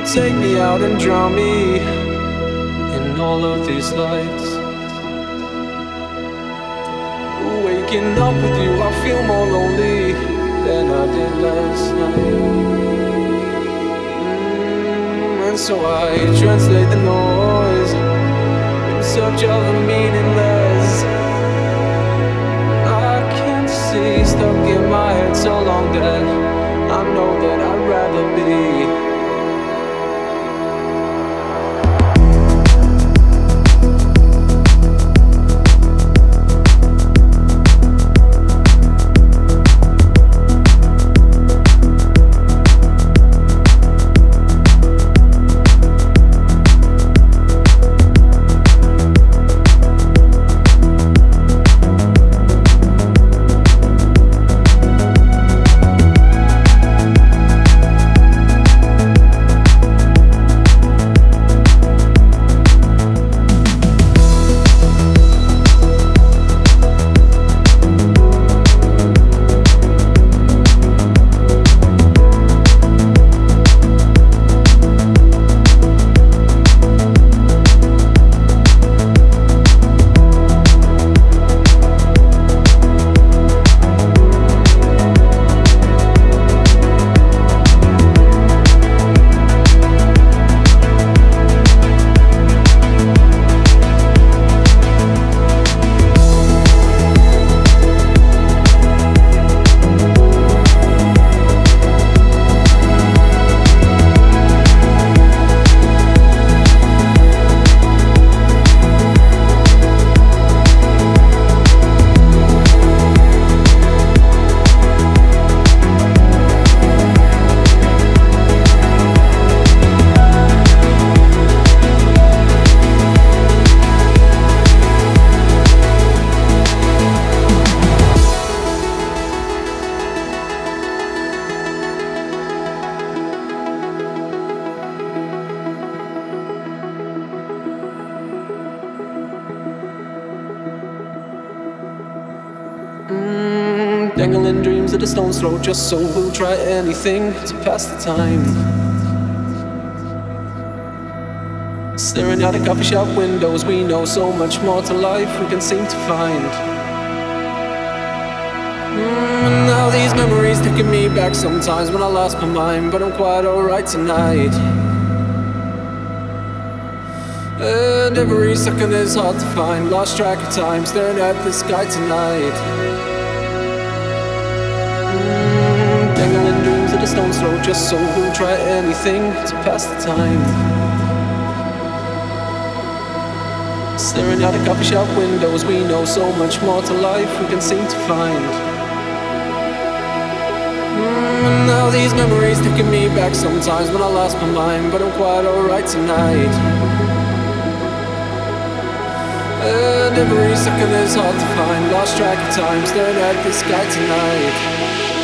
take me out and drown me in all of these lights. Waking up with you, I feel more lonely than I did last night. And so I translate the noise in search of the meaningless. I can't see, stuck in my head so long that I know that I'd rather be. Dangling dreams at a stone's throw, just so we'll try anything to pass the time. Staring at the coffee shop windows, we know so much more to life we can seem to find. And now these memories taking me back sometimes when I lost my mind, but I'm quite alright tonight. And every second is hard to find, lost track of time, staring at the sky tonight. Dangling dreams at a stone's throw, just so we'll try anything to pass the time. Staring at the coffee shop windows, we know so much more to life we can seem to find. And now these memories taking me back sometimes when I lost my mind, but I'm quite alright tonight. And every second is hard to find, lost track of time, staring at the sky tonight.